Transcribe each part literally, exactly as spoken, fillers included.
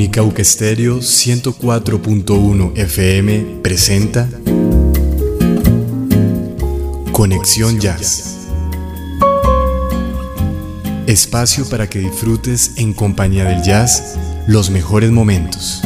Cauca Estéreo ciento cuatro punto uno F M presenta Conexión Jazz. Espacio para que disfrutes en compañía del jazz los mejores momentos.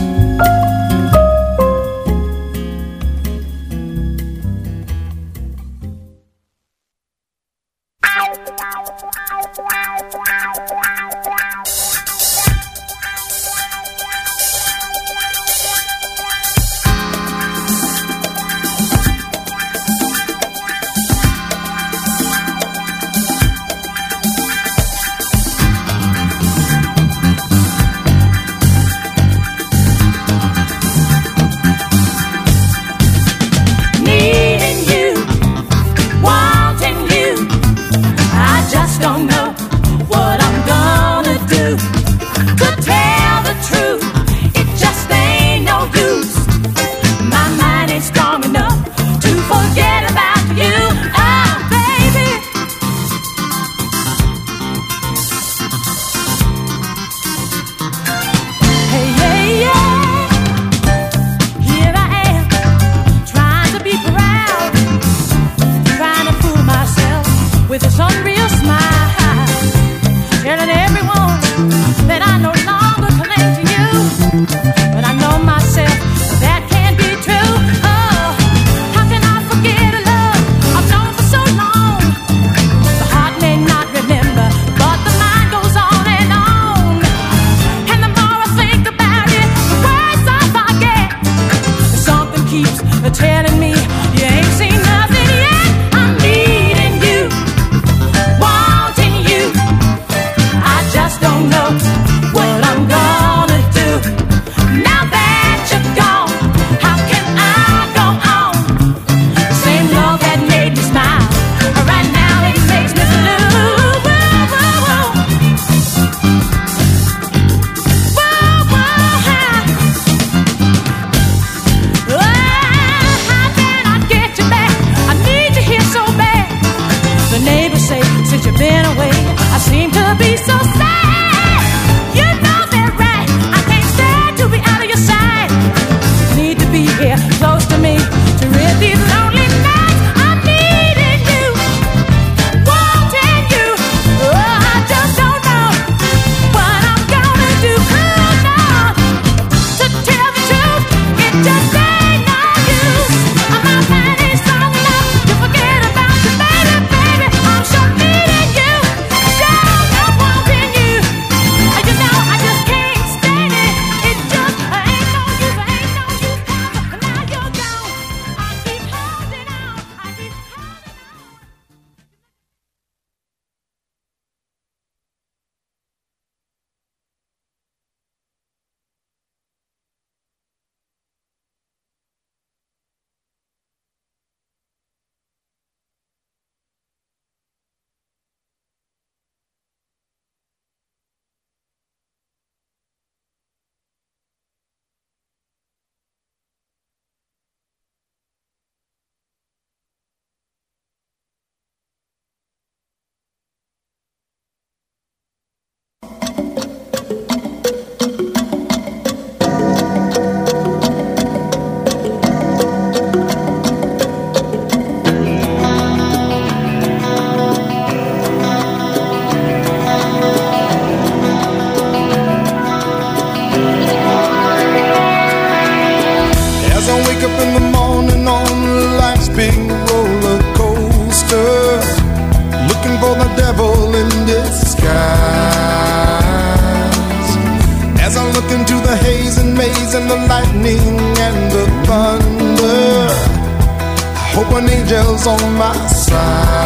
On my side,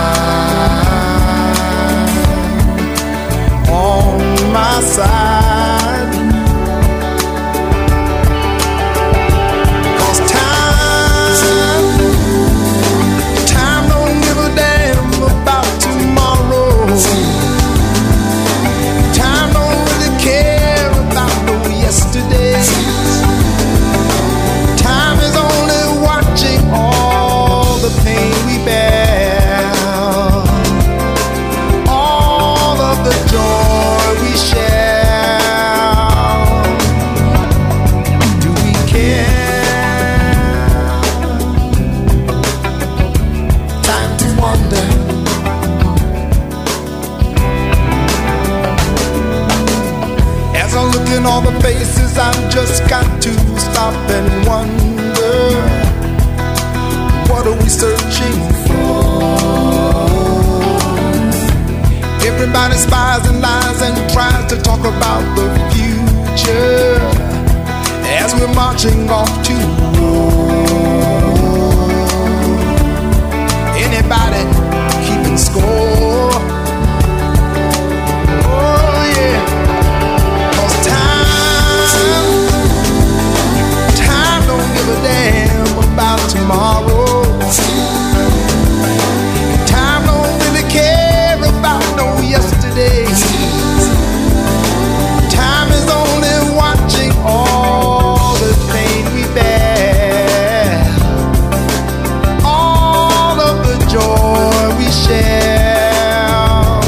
on my side, 'cause time, time don't give a damn about tomorrow. Time don't really care about no yesterdays. Time is only watching all the pain we bear, all of the joy we share. just got to stop and wonder, what are we searching for? Everybody spies and lies and tries to talk about the future as we're marching off to war. Anybody keeping score? Oh yeah, 'cause time, time don't give a damn about tomorrow. Time don't really care about no yesterday. Time is only watching all the pain we bear, all of the joy we share.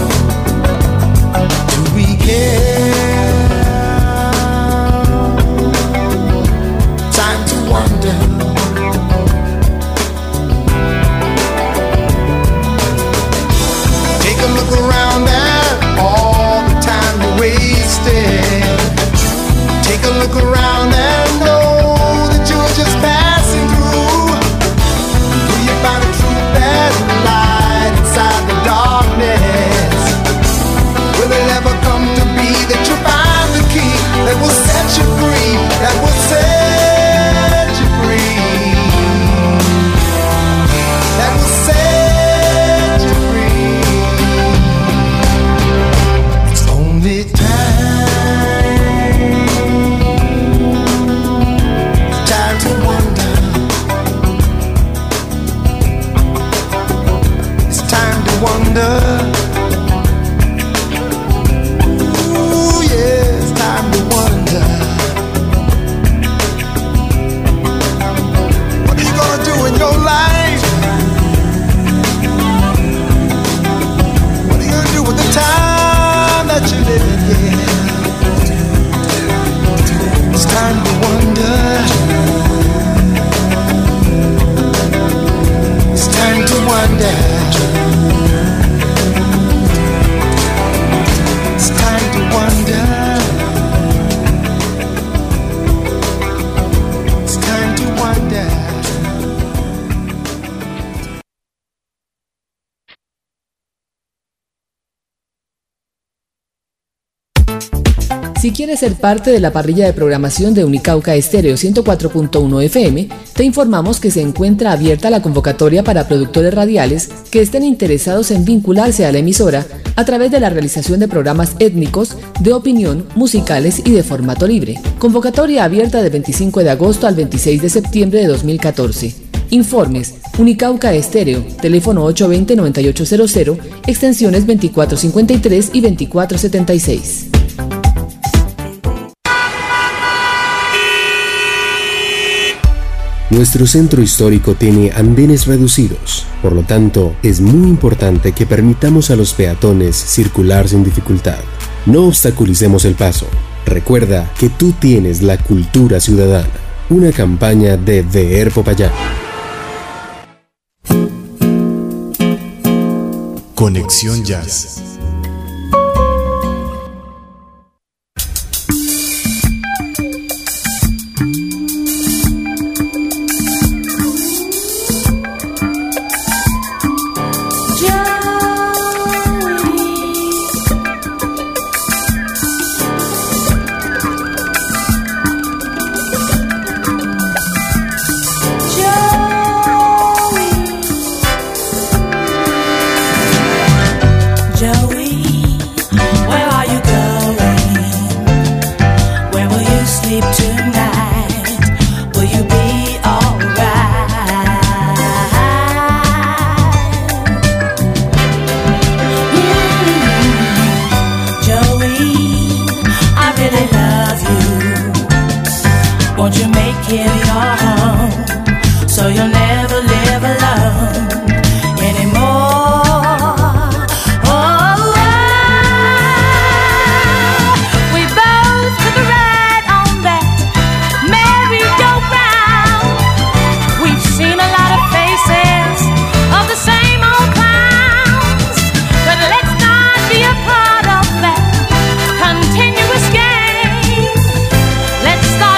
Do we care? Time to wonder. Take a look around at all the time you wasted. Take a look around and know that you're just passing through. Will you find a truth that light inside the darkness? Will it ever come to be that you find the key that will set you free, that will set you free, that will set you free? It's only time, time to wonder. It's time to wonder. Ooh, yeah, it's time to wonder. What are you gonna do in your life? What are you gonna do with the time that you're living here? It's time to wonder. It's time to wonder. It's time to wonder. It's time to wonder. Si quieres ser parte de la parrilla de programación de Unicauca Estéreo ciento cuatro punto uno F M, te informamos que se encuentra abierta la convocatoria para productores radiales que estén interesados en vincularse a la emisora a través de la realización de programas étnicos, de opinión, musicales y de formato libre. Convocatoria abierta del veinticinco de agosto al veintiséis de septiembre de dos mil catorce. Informes: Unicauca Estéreo, teléfono ocho dos cero, nueve ocho cero cero, extensiones veinticuatro cincuenta y tres y veinticuatro setenta y seis. Nuestro centro histórico tiene andenes reducidos, por lo tanto, es muy importante que permitamos a los peatones circular sin dificultad. No obstaculicemos el paso. Recuerda que tú tienes la cultura ciudadana. Una campaña de V E R Popayán. Conexión Jazz. Let's start.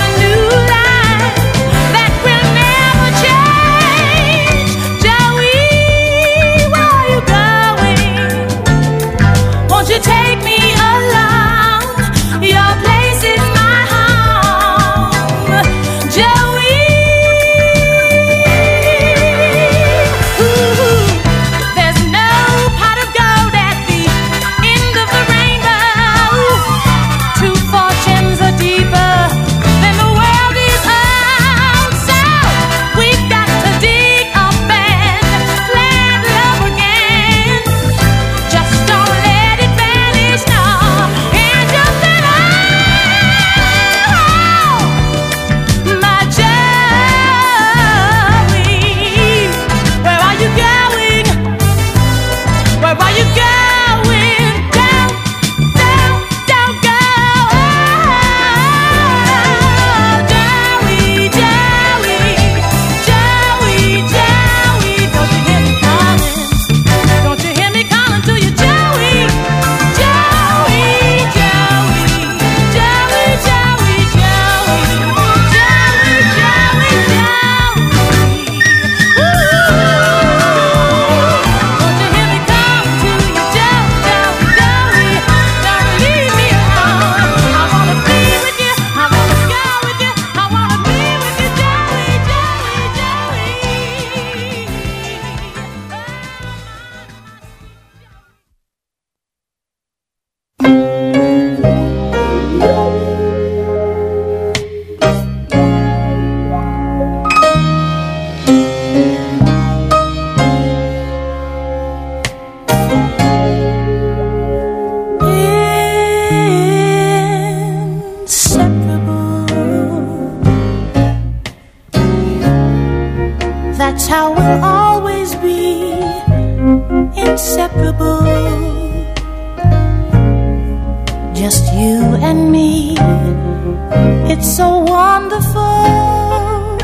wonderful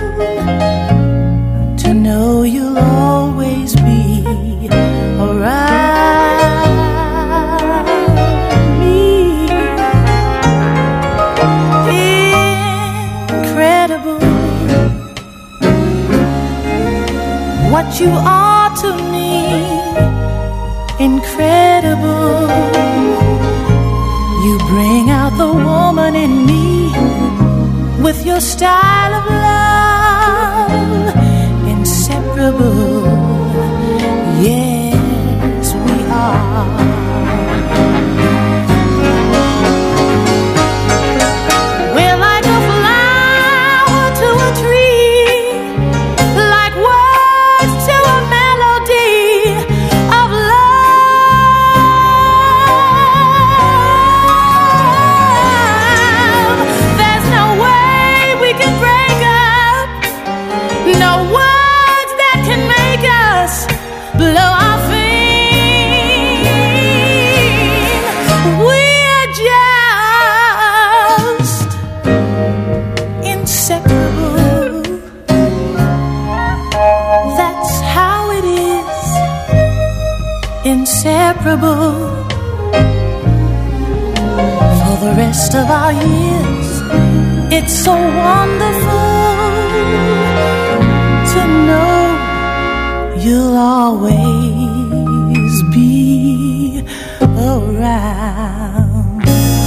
to know you'll always be around me. Incredible what you are to me. Incredible, you bring out the woman in me with your style of love. Inseparable, yes we are. We're like a flower to a tree, like words to a melody of love. There's no way we can break up, no words that can make us blow our flame. We're just inseparable. That's how it is, inseparable. For the rest of our years, it's so wonderful to know you'll always be around.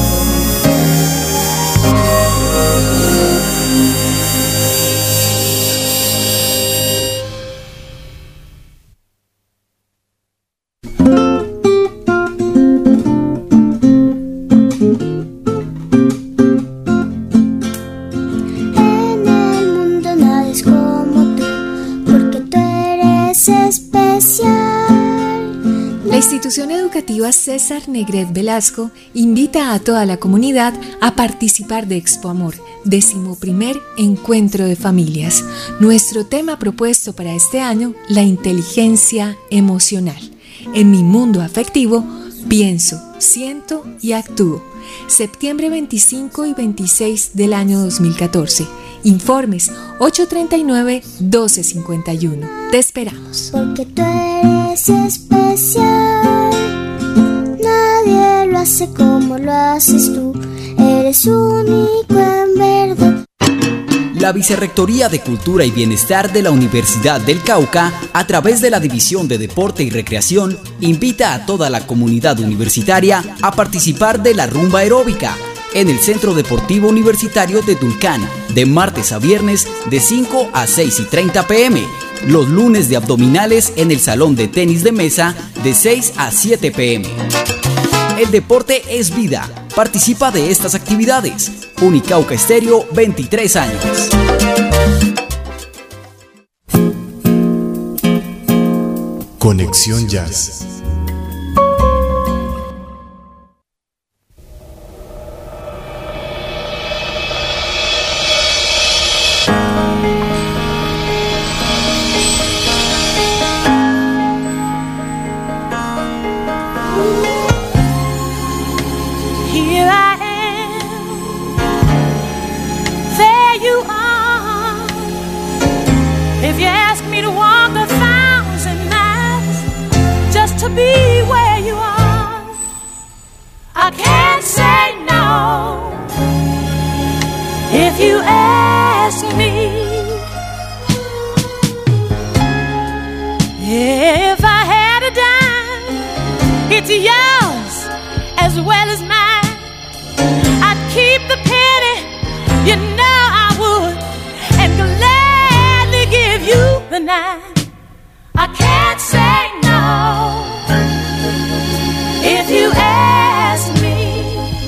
En el mundo nadie es como tú, porque tú eres especial. La institución educativa César Negret Velasco invita a toda la comunidad a participar de Expo Amor, decimoprimer encuentro de familias. Nuestro tema propuesto para este año, la inteligencia emocional. En mi mundo afectivo, pienso, siento y actúo. Septiembre veinticinco y veintiséis del año dos mil catorce. Informes ocho treinta y nueve, doce cincuenta y uno. Te esperamos. Porque tú eres especial, nadie lo hace como lo haces tú. Eres único en verdad. La Vicerrectoría de Cultura y Bienestar de la Universidad del Cauca, a través de la División de Deporte y Recreación, invita a toda la comunidad universitaria a participar de la rumba aeróbica en el Centro Deportivo Universitario de Tulcán, de martes a viernes de cinco a seis y treinta pm. Los lunes de abdominales en el Salón de Tenis de Mesa de seis a siete pm. El deporte es vida. Participa de estas actividades. Unicauca Estéreo, veintitrés años. Conexión Jazz. Here I am, there you are. If you ask me to walk a thousand miles just to be where you are, I can't say no. If you ask me, if I had a dime, it's yours as well as mine. I'd keep the penny, you know I would, and gladly give you the nine. I can't say no if you ask me.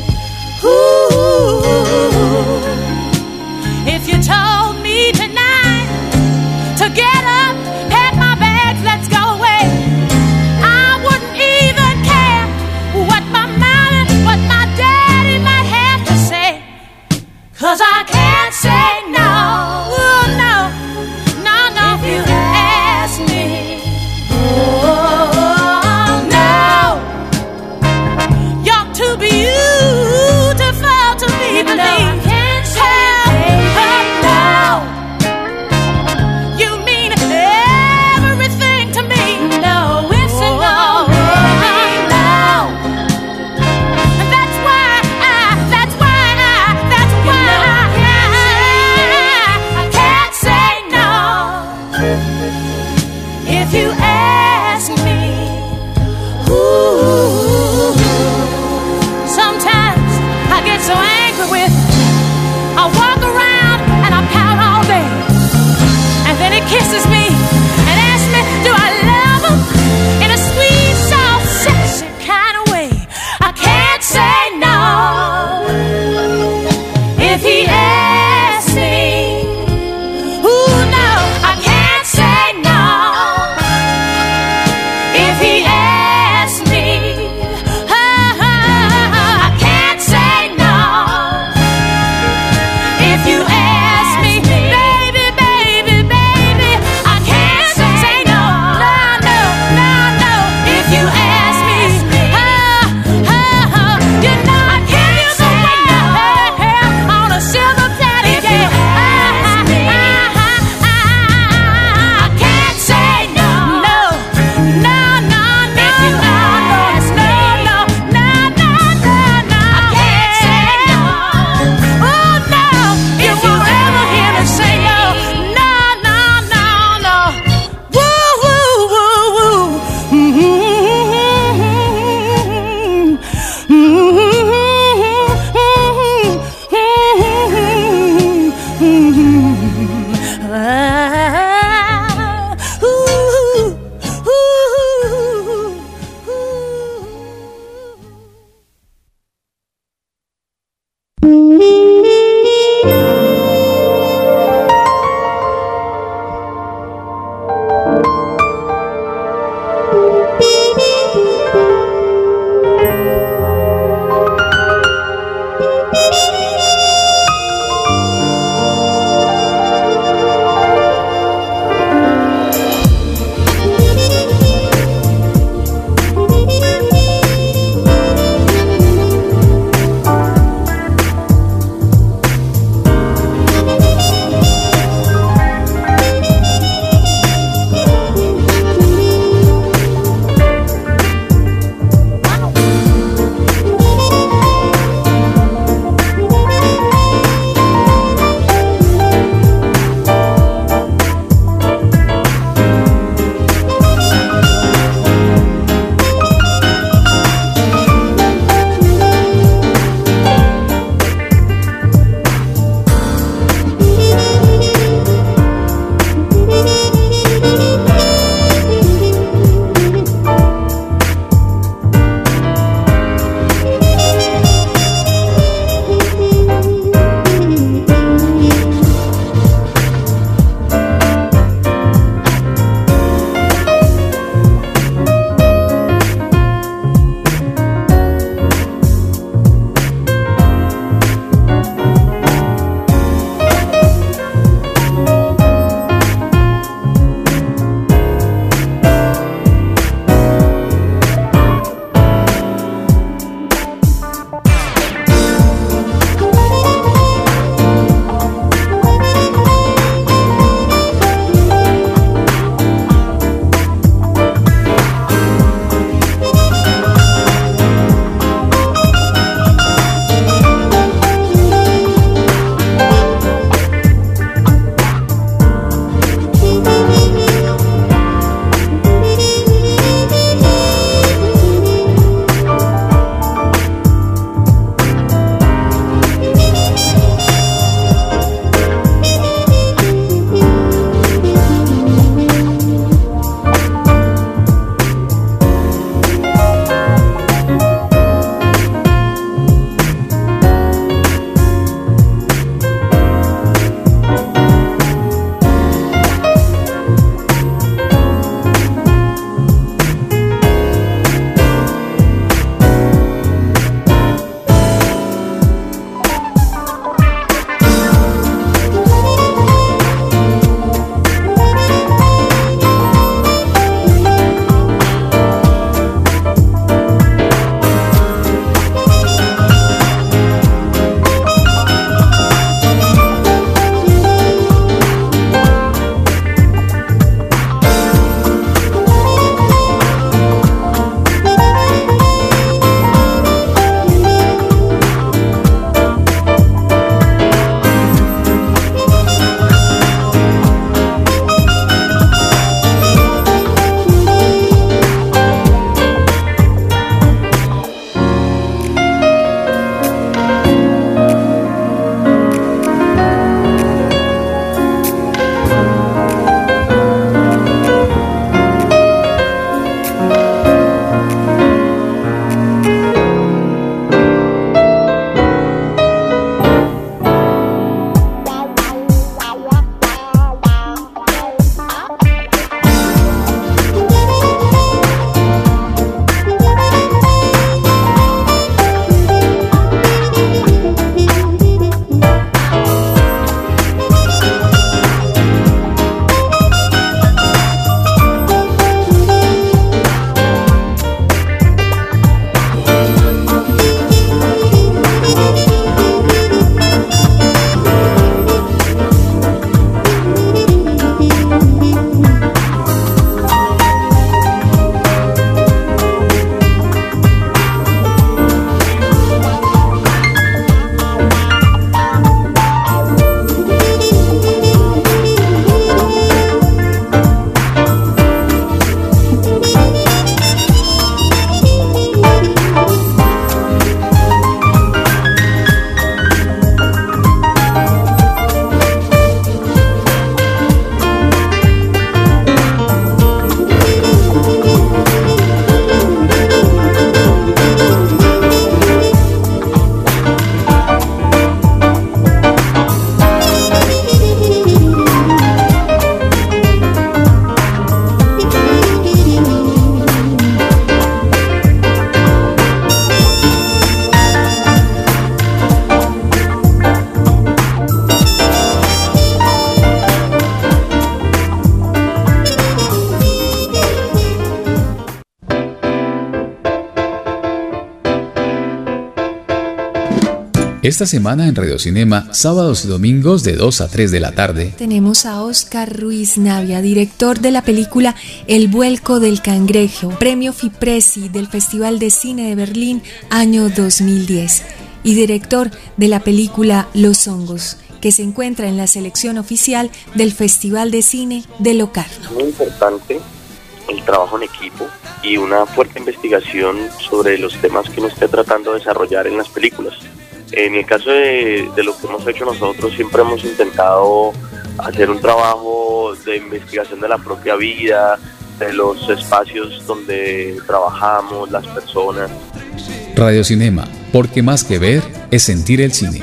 Esta semana en Radio Cinema, sábados y domingos de dos a tres de la tarde, tenemos a Oscar Ruiz Navia, director de la película El vuelco del cangrejo, premio FIPRESI del Festival de Cine de Berlín año dos mil diez, y director de la película Los hongos, que se encuentra en la selección oficial del Festival de Cine de Locarno. Muy importante el trabajo en equipo y una fuerte investigación sobre los temas que uno esté tratando de desarrollar en las películas. En el caso de, de lo que hemos hecho nosotros, siempre hemos intentado hacer un trabajo de investigación de la propia vida, de los espacios donde trabajamos, las personas. Radio Cinema, porque más que ver es sentir el cine.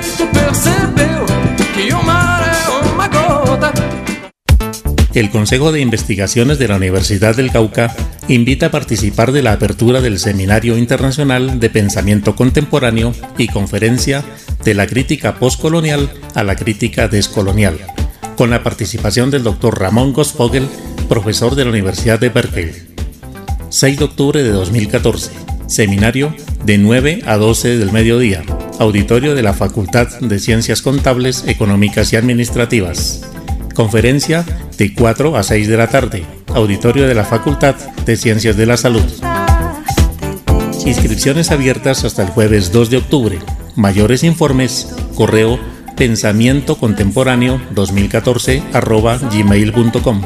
El Consejo de Investigaciones de la Universidad del Cauca invita a participar de la apertura del Seminario Internacional de Pensamiento Contemporáneo y conferencia de la crítica postcolonial a la crítica descolonial, con la participación del doctor Ramón Gosfogel, profesor de la Universidad de Berkeley. seis de octubre de dos mil catorce, seminario de nueve a doce del mediodía, auditorio de la Facultad de Ciencias Contables, Económicas y Administrativas. Conferencia de cuatro a seis de la tarde, auditorio de la Facultad de Ciencias de la Salud. Inscripciones abiertas hasta el jueves dos de octubre. Mayores informes, correo pensamiento contemporáneo dos mil catorce arroba gmail punto com.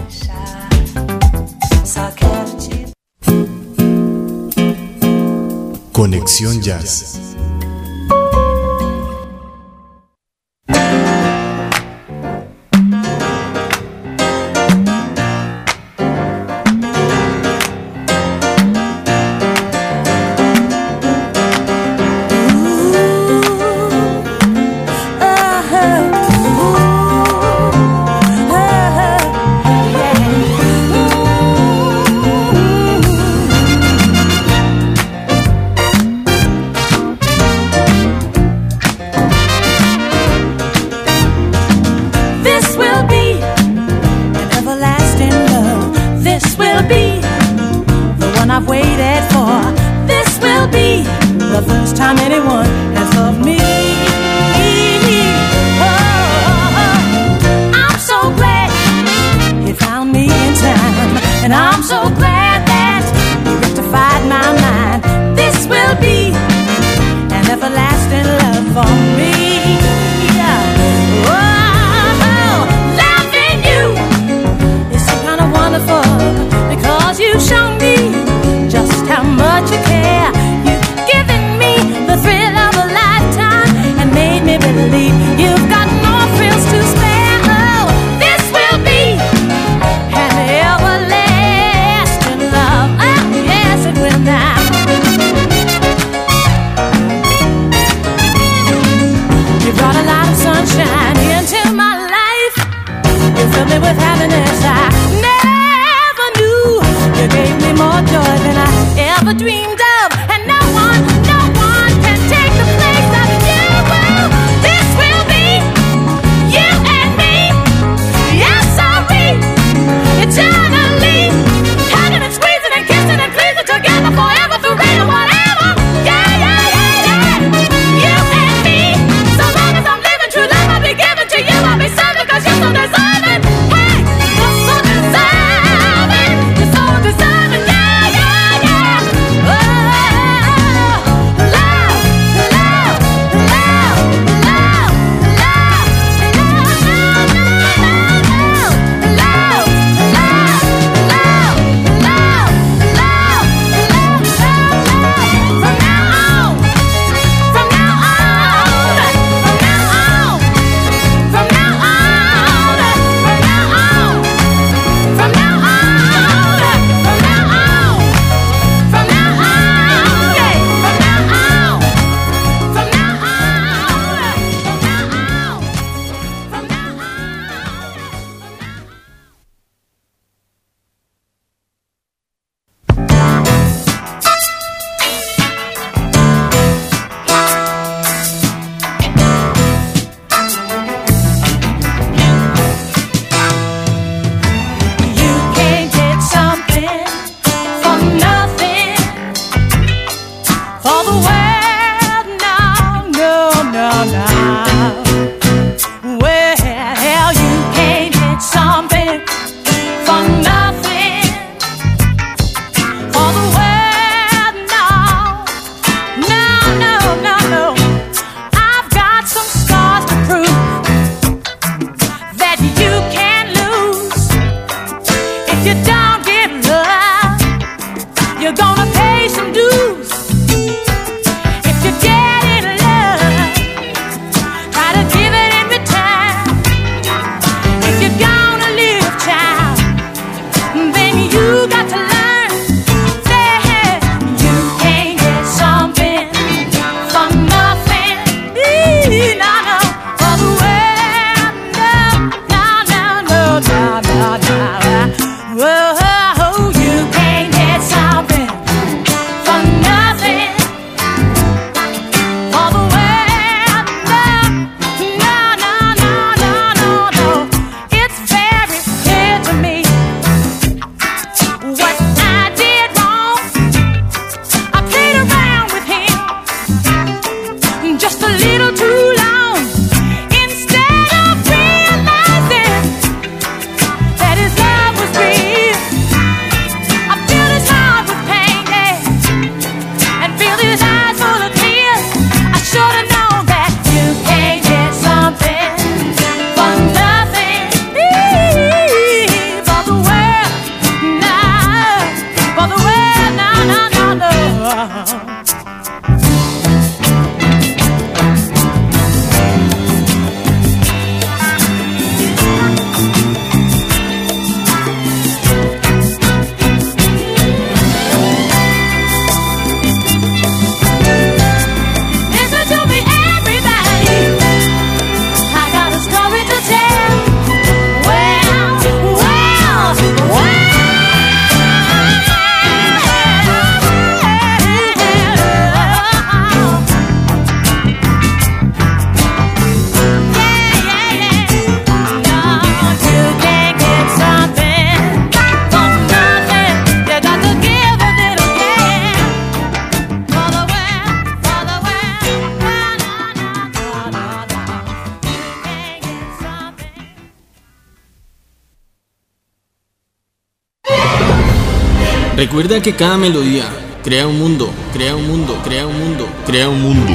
Conexión Jazz. Oh Recuerda que cada melodía crea un mundo, crea un mundo, crea un mundo, crea un mundo.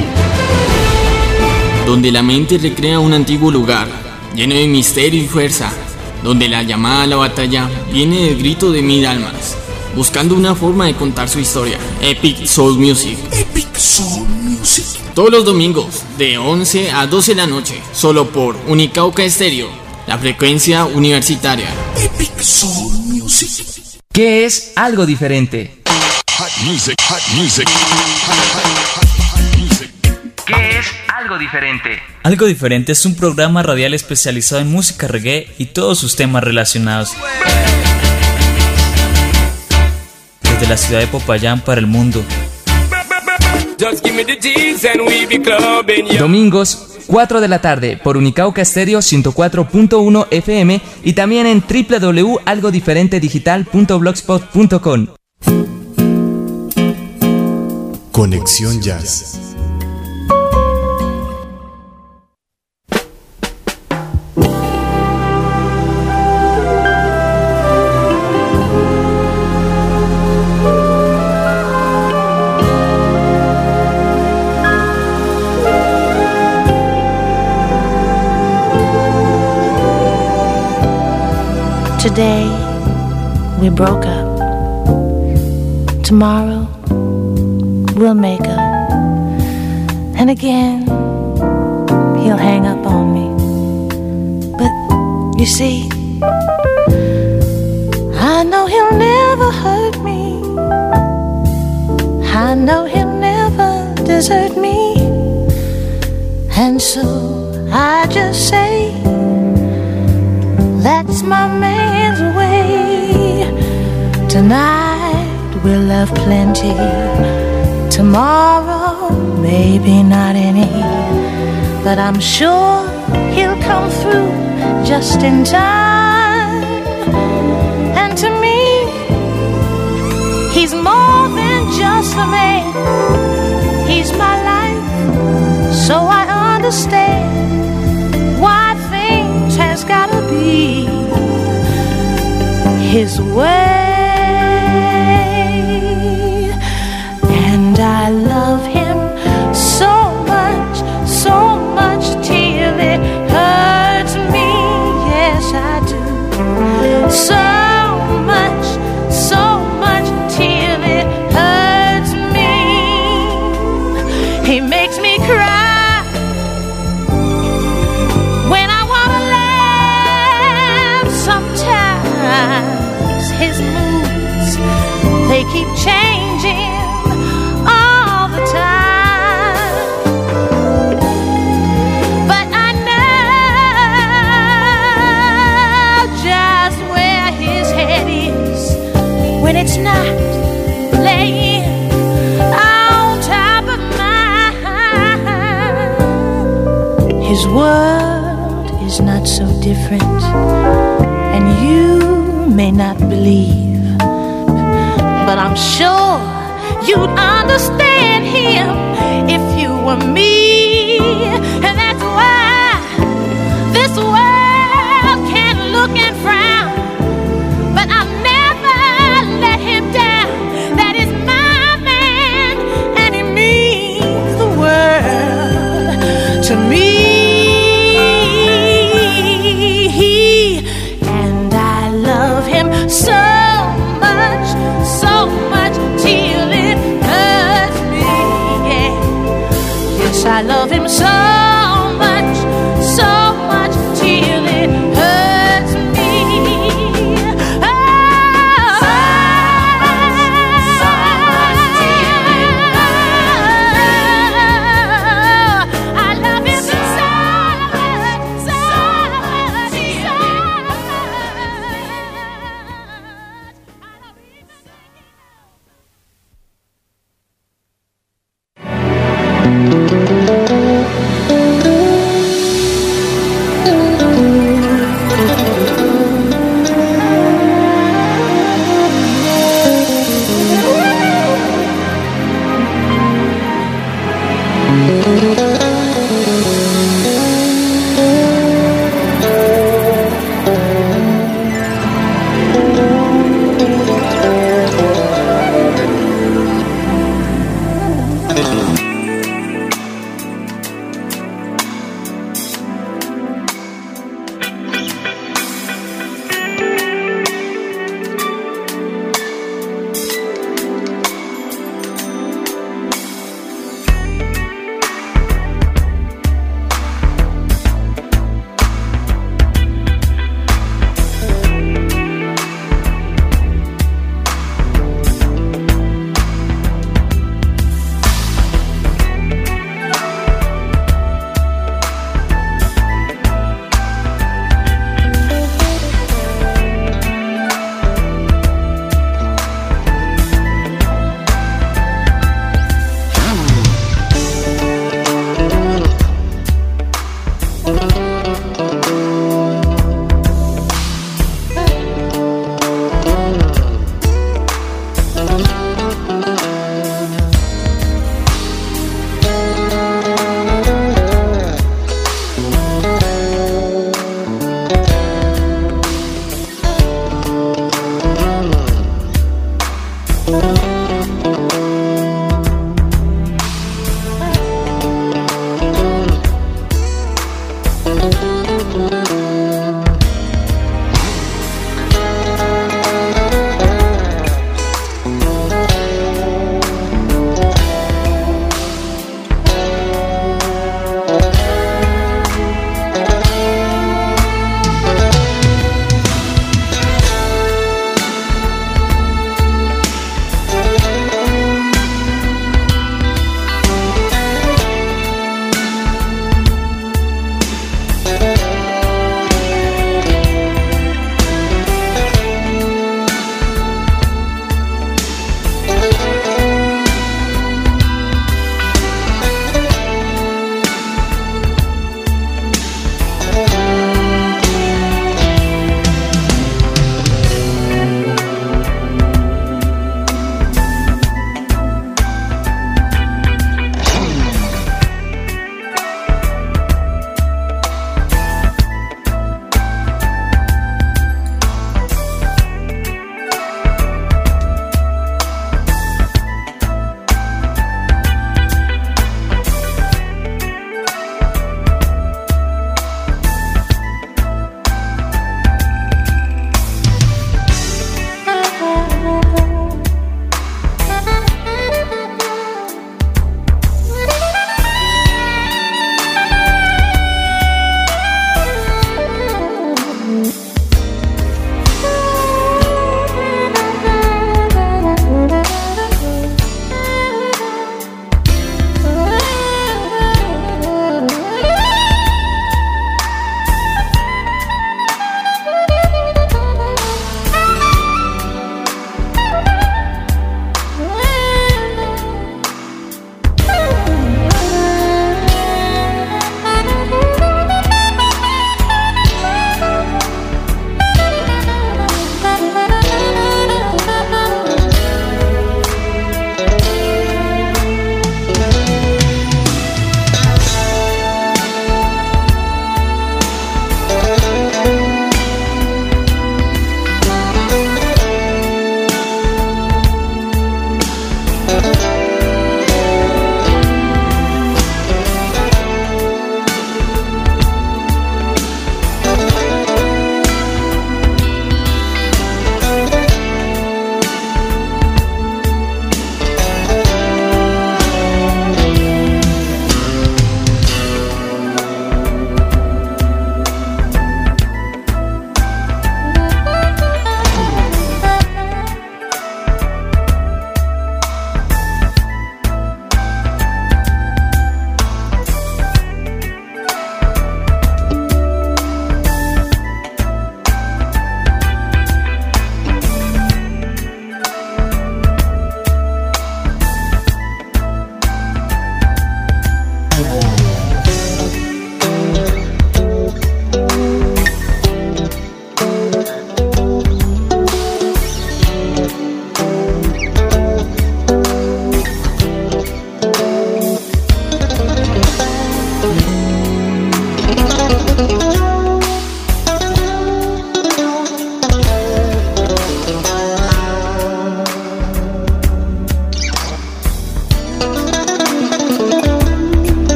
Donde la mente recrea un antiguo lugar, lleno de misterio y fuerza. Donde la llamada a la batalla viene del grito de mil almas, buscando una forma de contar su historia. Epic Soul Music. Epic Soul Music. Todos los domingos, de once a doce de la noche, solo por Unicauca Estéreo, la frecuencia universitaria. Epic Soul Music. ¿Qué es algo diferente? Hot music, hot music. ¿Qué es algo diferente? Algo Diferente es un programa radial especializado en música reggae y todos sus temas relacionados. Desde la ciudad de Popayán para el mundo. Domingos, cuatro de la tarde, por Unicauca Estéreo ciento cuatro punto uno F M y también en doble u doble u doble u punto algo diferente digital punto blogspot punto com. Conexión Jazz. Today, we broke up. Tomorrow, we'll make up. And again, he'll hang up on me. But you see, I know he'll never hurt me. I know he'll never desert me. And so I just say, that's my man's way. Tonight we'll have plenty. Tomorrow maybe not any. But I'm sure he'll come through just in time. And to me, he's more than just a man. He's my life, so I understand why things has gotta be his way. And I love him so much, so much till it hurts me. Yes, I do. So much, so much till it hurts me. He makes me cry when I wanna laugh. Sometimes his moods, they keep changing all the time. But I know just where his head is when it's not laying on top of mine. His world is not so different, and you may not believe, but I'm sure you'd understand him if you were me. And that's why this world can look and frown, but I'll never let him down. That is my man, and he means the world to me. And I love him so much, so much till it hurts me. Yeah. Yes, I love him so much, so much till it hurts me. Oh, so much till it hurts. I love him so much, so much till it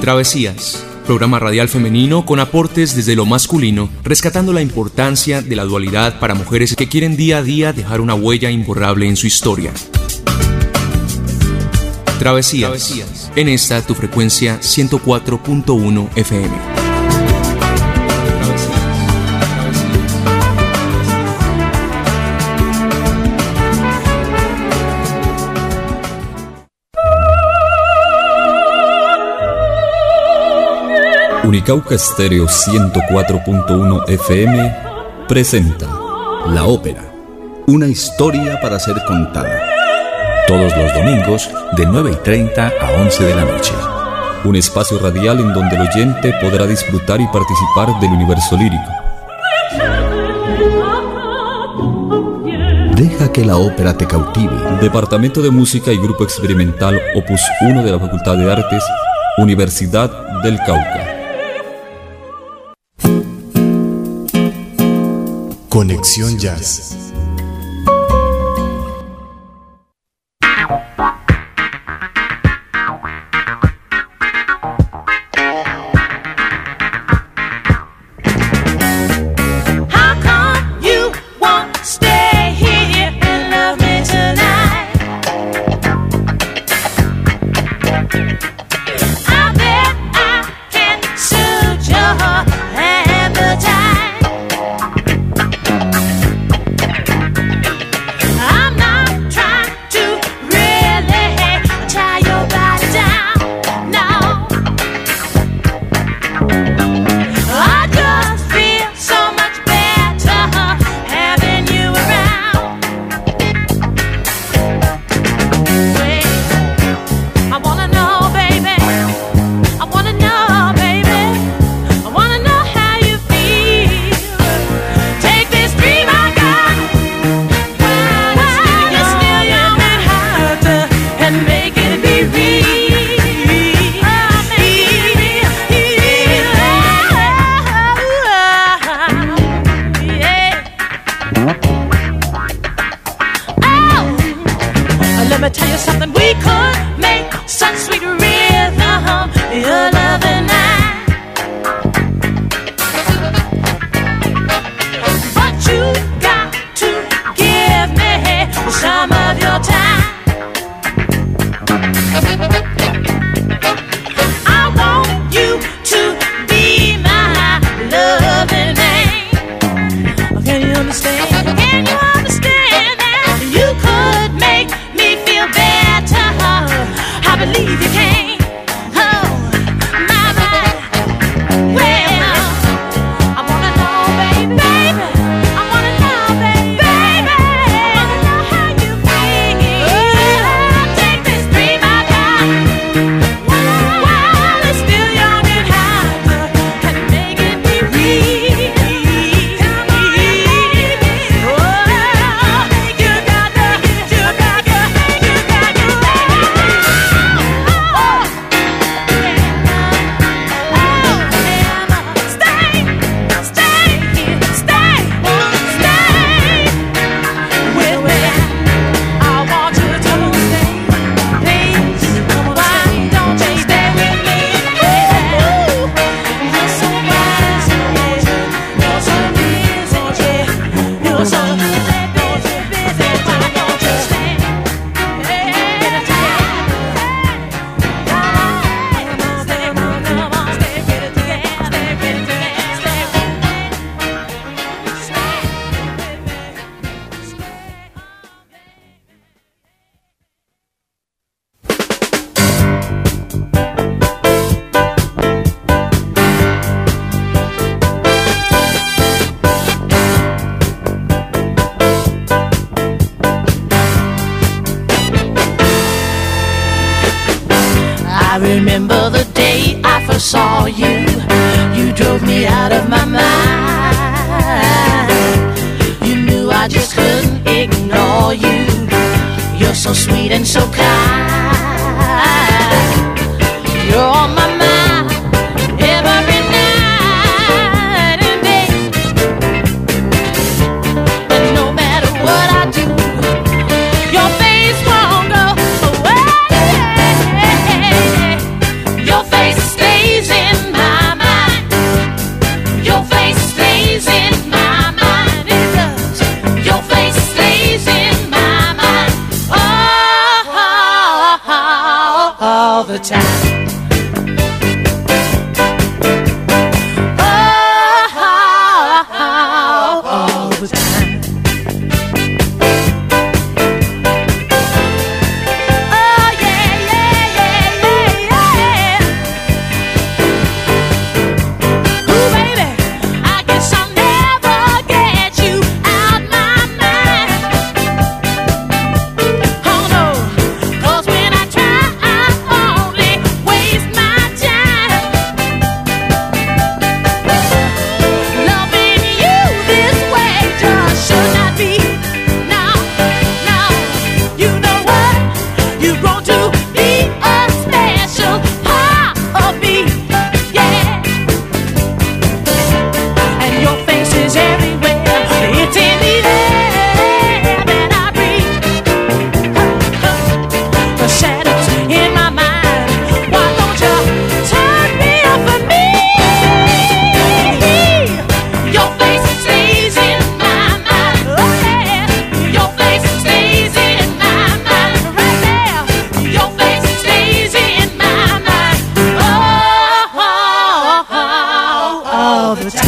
Travesías, programa radial femenino con aportes desde lo masculino, rescatando la importancia de la dualidad para mujeres que quieren día a día dejar una huella imborrable en su historia. Travesías, Travesías. En esta tu frecuencia ciento cuatro punto uno F M. Unicauca Estéreo ciento cuatro punto uno F M presenta La Ópera, una historia para ser contada. Todos los domingos de nueve y treinta a once de la noche. Un espacio radial en donde el oyente podrá disfrutar y participar del universo lírico. Deja que la ópera te cautive. Departamento de Música y Grupo Experimental Opus uno de la Facultad de Artes, Universidad del Cauca. Conexión Jazz. I remember the day I first saw you. You drove me out of my mind. You knew I just couldn't ignore you. You're so sweet and so kind. You're on my mind every night and day. And no matter what I do, your face won't go away. Your face stays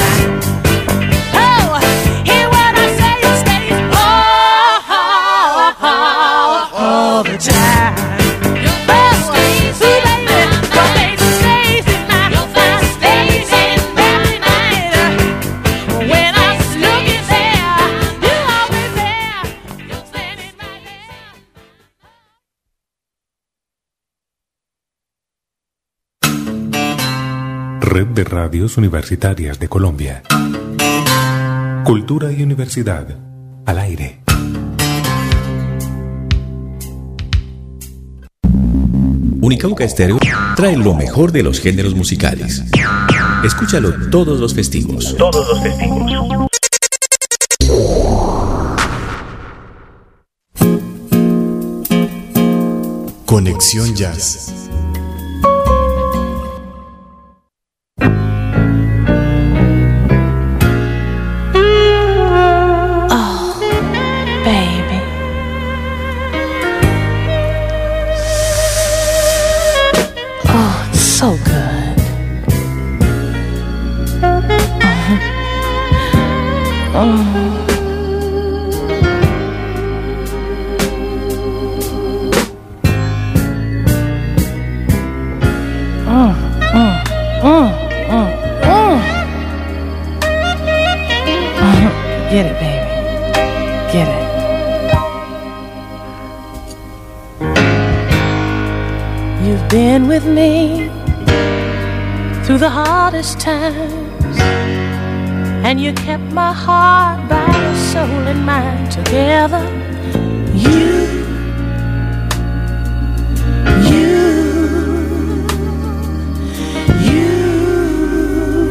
Oh, hear what I say, it stays all, all, all the time. Red de Radios Universitarias de Colombia. Cultura y universidad al aire. Unicauca Estéreo trae lo mejor de los géneros musicales. Escúchalo todos los festivos. Todos los festivos. Conexión Jazz. So good. Uh-huh. Oh. Mm, mm, mm, mm, mm. Uh-huh. Get it, baby. Get it. You've been with me through the hardest times, and you kept my heart, body, soul, and mind together. You, you, you.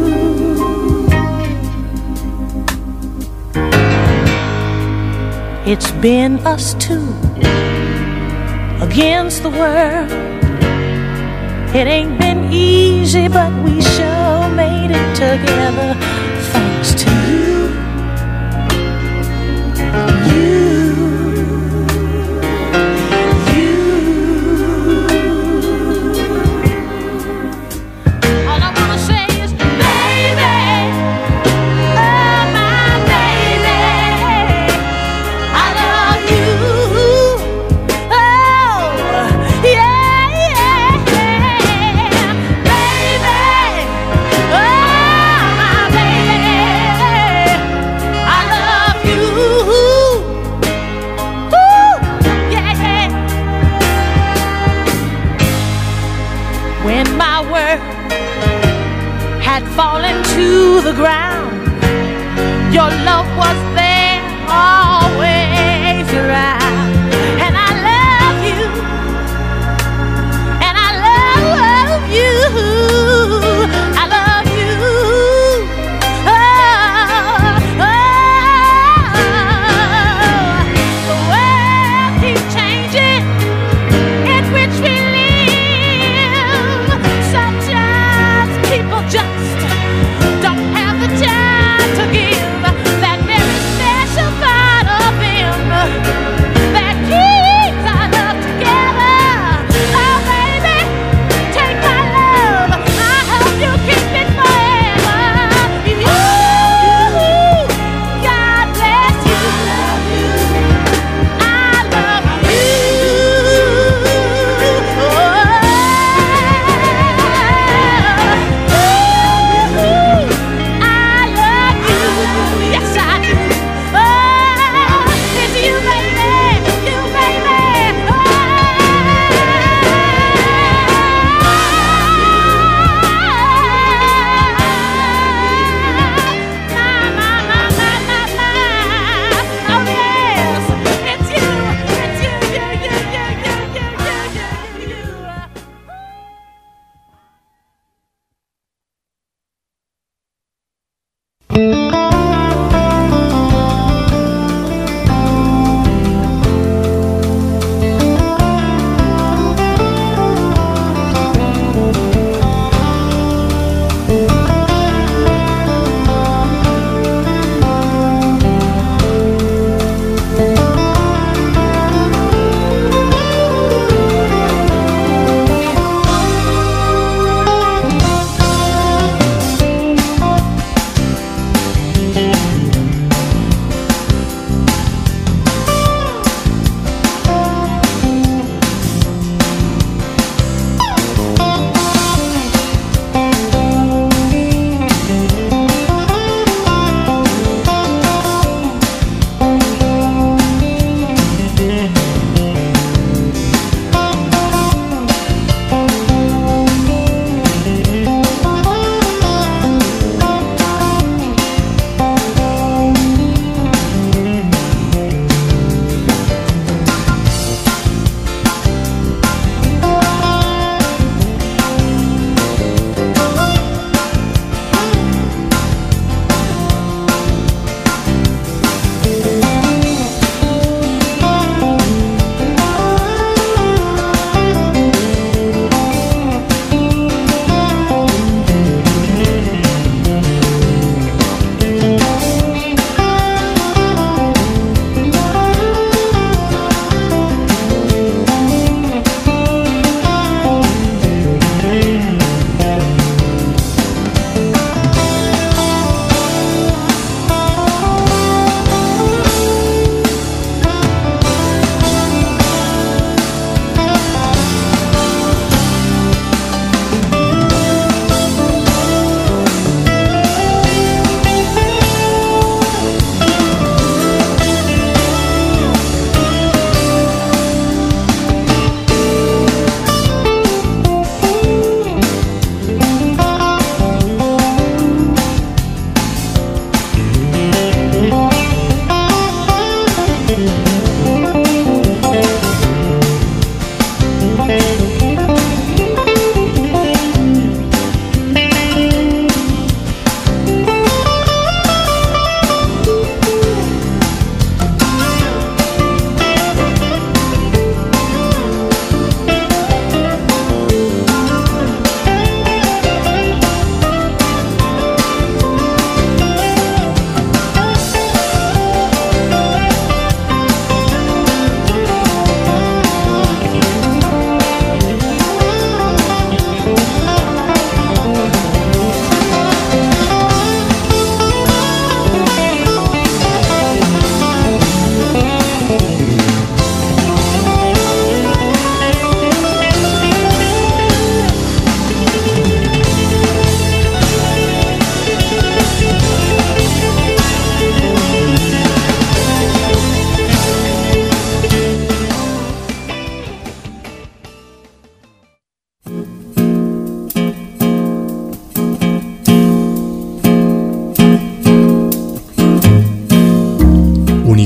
It's been us two against the world. It ain't been easy, but we sure made it together, thanks to you. You, you. All I wanna say is, baby, oh my baby, I love you. Oh, yeah. Falling to the ground, your love was there, always around. And I love you, and I love you, I love you. Oh, oh. The world keeps changing in which we live. Sometimes people just time to give that very special part of him that keeps our love together. Oh baby, take my love, I hope you keep it forever. You, God bless you, I love you. Oh. Yes, I do. Oh, it's you, baby. You, baby. Oh, my, my, my, my, my, my. Oh, yes. It's you. It's you, you, you, you, you, you, you, you, you.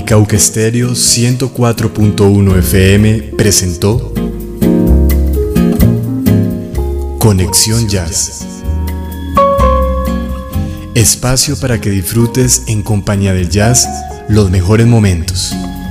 Unicauca Estéreo ciento cuatro punto uno F M presentó Conexión Jazz. Espacio para que disfrutes en compañía del jazz los mejores momentos.